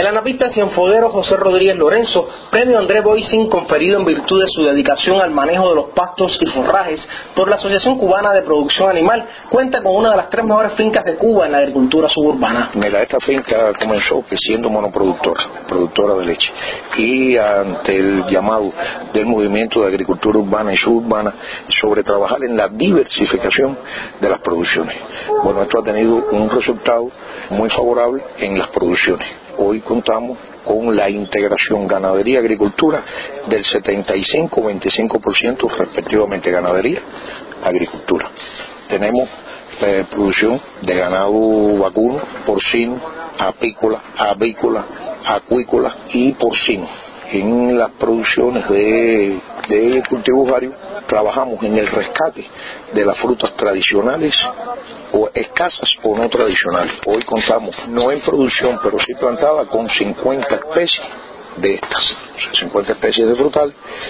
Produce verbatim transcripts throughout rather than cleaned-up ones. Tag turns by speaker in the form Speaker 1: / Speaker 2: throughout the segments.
Speaker 1: El anapista cienfueguero José Rodríguez Lorenzo, premio André Boycin conferido en virtud de su dedicación al manejo de los pastos y forrajes por la Asociación Cubana de Producción Animal, cuenta con una de las tres mejores fincas de Cuba en la agricultura suburbana.
Speaker 2: Mira, esta finca comenzó siendo monoproductora, productora de leche, y ante el llamado del movimiento de agricultura urbana y suburbana sobre trabajar en la diversificación de las producciones. Bueno, esto ha tenido un resultado muy favorable en las producciones. Hoy contamos con la integración ganadería-agricultura del setenta y cinco a veinticinco por ciento respectivamente ganadería-agricultura. Tenemos eh, producción de ganado vacuno, porcino, apícola, avícola, acuícola y porcino. En las producciones de, de cultivos varios trabajamos en el rescate de las frutas tradicionales o escasas o no tradicionales. Hoy contamos, no en producción, pero sí plantada, con cincuenta especies de estas, o sea, cincuenta especies de frutales,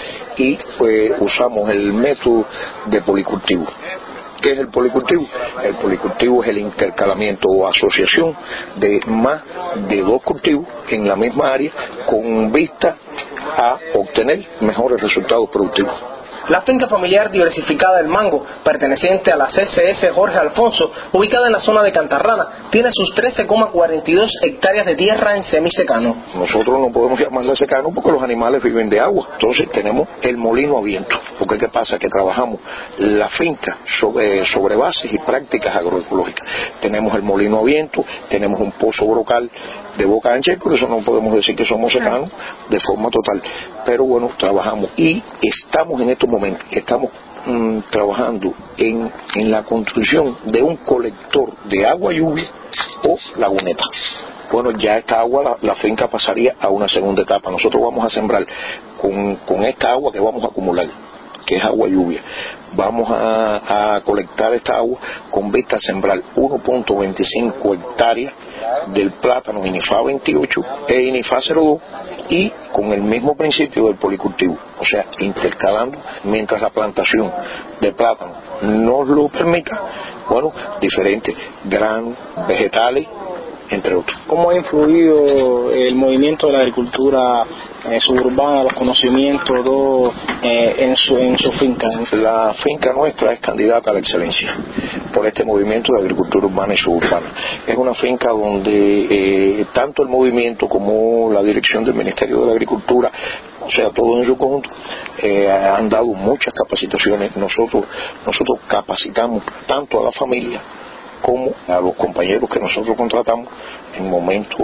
Speaker 2: y pues usamos el método de policultivo. ¿Qué es el policultivo? El policultivo es el intercalamiento o asociación de más de dos cultivos en la misma área con vista a obtener mejores resultados productivos.
Speaker 1: La finca familiar diversificada del Mango, perteneciente a la C C S Jorge Alfonso, ubicada en la zona de Cantarrana, tiene sus trece coma cuarenta y dos hectáreas de tierra en semisecano.
Speaker 2: Nosotros no podemos llamarla secano porque los animales viven de agua. Entonces tenemos el molino a viento. Porque ¿qué pasa? Que trabajamos la finca sobre, sobre bases y prácticas agroecológicas. Tenemos el molino a viento, tenemos un pozo brocal de boca ancha, y por eso no podemos decir que somos secanos de forma total. Pero bueno, trabajamos y estamos en estos momentos, estamos mmm, trabajando en, en la construcción de un colector de agua lluvia o laguneta. Bueno, ya esta agua, la, la finca pasaría a una segunda etapa. Nosotros vamos a sembrar con, con esta agua que vamos a acumular, que es agua lluvia. Vamos a, a colectar esta agua con vista a sembrar uno punto veinticinco hectáreas del plátano INIFA veintiocho e INIFA cero dos, y con el mismo principio del policultivo, o sea, intercalando mientras la plantación de plátano nos lo permita, bueno, diferentes granos, vegetales, entre otros.
Speaker 1: ¿Cómo ha influido el movimiento de la agricultura eh, suburbana, los conocimientos todo, eh, en, su, en su finca?
Speaker 2: La finca nuestra es candidata a la excelencia por este movimiento de agricultura urbana y suburbana. Es una finca donde eh, tanto el movimiento como la dirección del Ministerio de la Agricultura, o sea, todo en su conjunto, eh, han dado muchas capacitaciones. Nosotros, nosotros capacitamos tanto a la familia como a los compañeros que nosotros contratamos en momentos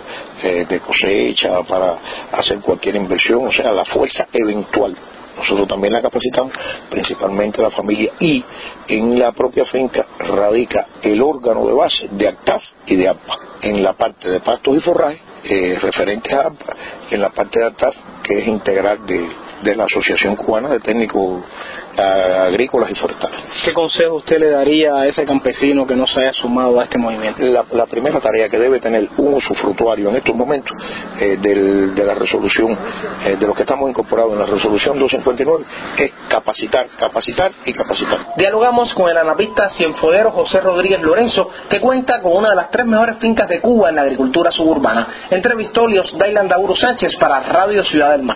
Speaker 2: eh, de cosecha para hacer cualquier inversión, o sea, la fuerza eventual. Nosotros también la capacitamos, principalmente la familia, y en la propia finca radica el órgano de base de ACTAF y de APA, en la parte de pastos y forrajes eh, referentes a APA, y en la parte de ACTAF, que es integral de, de la Asociación Cubana de Técnicos Agrícolas y Forestales.
Speaker 1: ¿Qué consejo usted le daría a ese campesino que no se haya sumado a este movimiento?
Speaker 2: La, la primera tarea que debe tener un usufructuario en estos momentos eh, del, de la resolución, eh, de lo que estamos incorporados en la resolución doscientos cincuenta y nueve, es capacitar, capacitar y capacitar.
Speaker 1: Dialogamos con el anapista cienfueguero José Rodríguez Lorenzo, que cuenta con una de las tres mejores fincas de Cuba en la agricultura suburbana. Entrevistó Lios Dailan Dauro Sánchez para Radio Ciudad del Mar.